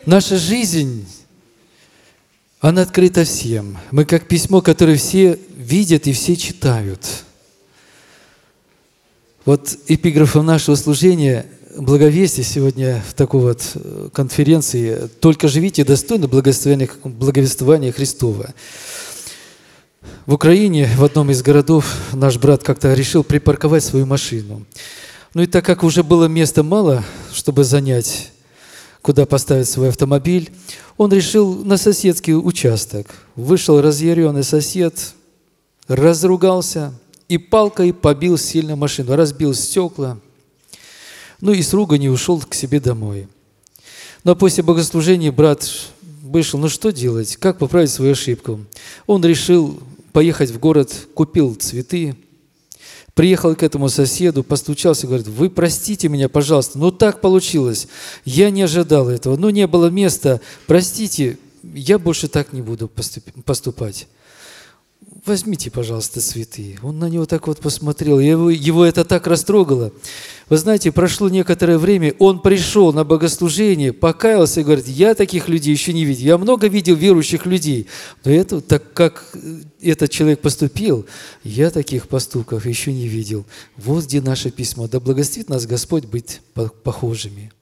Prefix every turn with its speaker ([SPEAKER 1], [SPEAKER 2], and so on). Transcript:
[SPEAKER 1] Наша жизнь, она открыта всем. Мы как письмо, которое все видят и все читают. Вот эпиграфом нашего служения благовестия сегодня в такой вот конференции «Только живите достойно благовествования Христова». В Украине, в одном из городов, наш брат как-то решил припарковать свою машину. Ну и так как уже было места мало, чтобы занять, куда поставить свой автомобиль, он решил на соседский участок. Вышел разъяренный сосед, разругался и палкой побил сильно машину, разбил стекла. Ну и с руганью ушел к себе домой. Но после богослужения брат вышел, ну что делать, как поправить свою ошибку? Он решил поехать в город, купил цветы, приехал к этому соседу, постучался, говорит: вы простите меня, пожалуйста, но так получилось, я не ожидал этого, ну не было места, простите, я больше так не буду поступать. Возьмите, пожалуйста, цветы. Он на него так вот посмотрел, его это так растрогало. Вы знаете, прошло некоторое время, он пришел на богослужение, покаялся и говорит: я таких людей еще не видел. Я много видел верующих людей, но это, так как этот человек поступил, я таких поступков еще не видел. Вот где наше письмо. Да благословит нас Господь быть похожими.